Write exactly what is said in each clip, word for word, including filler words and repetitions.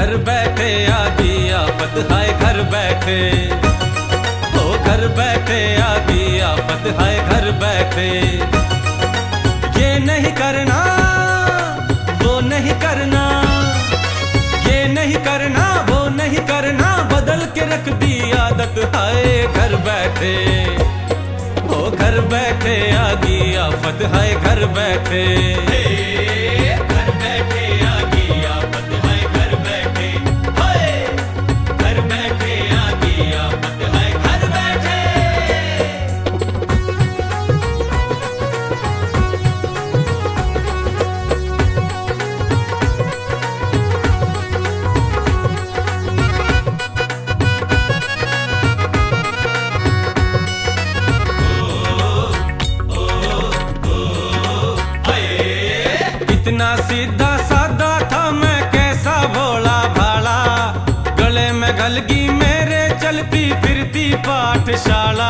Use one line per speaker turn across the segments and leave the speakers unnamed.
घर बैठे आ गई आफत, हाय घर बैठे, ओ घर बैठे आ गई आफत, हाय घर बैठे। ये नहीं करना वो नहीं करना, ये नहीं करना वो नहीं करना, बदल के रख दी आदत, हाय घर बैठे, ओ घर बैठे आ गई आफत, हाय घर बैठे। घर बैठे आ गई आफत, हाय घर बैठे, हाय घर बैठे आ गई आफत, हाय घर बैठे। इतना सीधा साधा था मैं, कैसा भोला भाला, गले में गलगी मेरे चलती फिरती पाठशाला।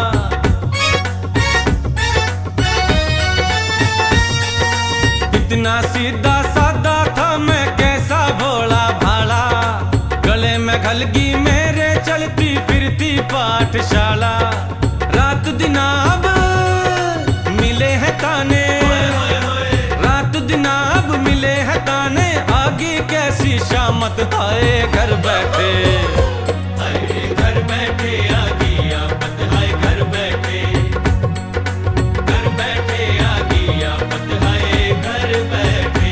इतना सीधा साधा था मैं, कैसा भोला भाला, गले में गलगी मेरे चलती फिरती पाठशाला। रात दिन अब मिले हैं ताने, अब मिले हैं ताने, आगे कैसी शामत, हाय घर बैठे, हाय घर बैठे आ गई आफत, हाय घर बैठे, घर बैठे आ गई आफत, हाय घर बैठे।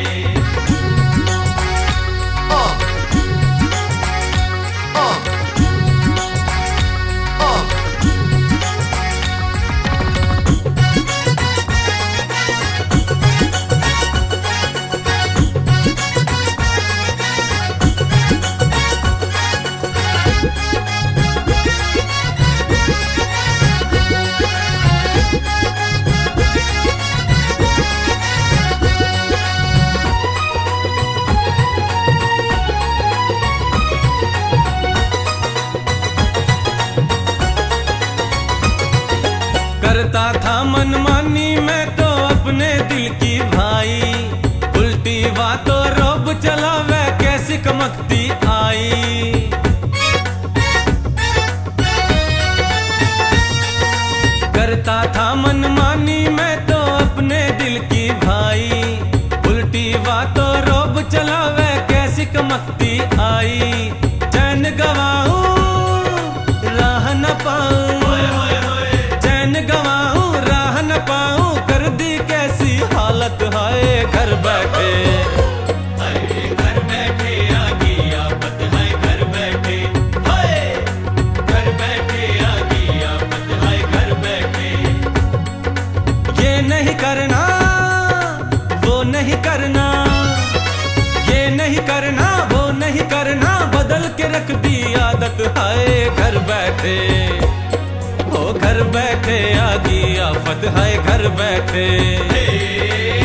ओ, ओ, ओ। करता था मनमानी मैं तो अपने दिल की भाई, उल्टी बातों रोब चला वह कैसी कमकती आई। करता था मनमानी मैं तो अपने दिल की भाई, उल्टी बातों रोब चला वह कैसी कमकती आई। चैन गवाऊं राह न पाऊं, गवाऊं राह न पाऊं, कर दी कैसी हालत, हाय घर बैठे, हाय घर बैठे आ गई आफत, हाय घर बैठे, हाय घर बैठे आ गई आफत, हाय घर बैठे। ये नहीं करना वो नहीं करना, ये नहीं करना वो नहीं करना, बदल के रख दी आदत, हाय घर बैठे, ओ घर बैठे आ गई आफत, हाय घर बैठे।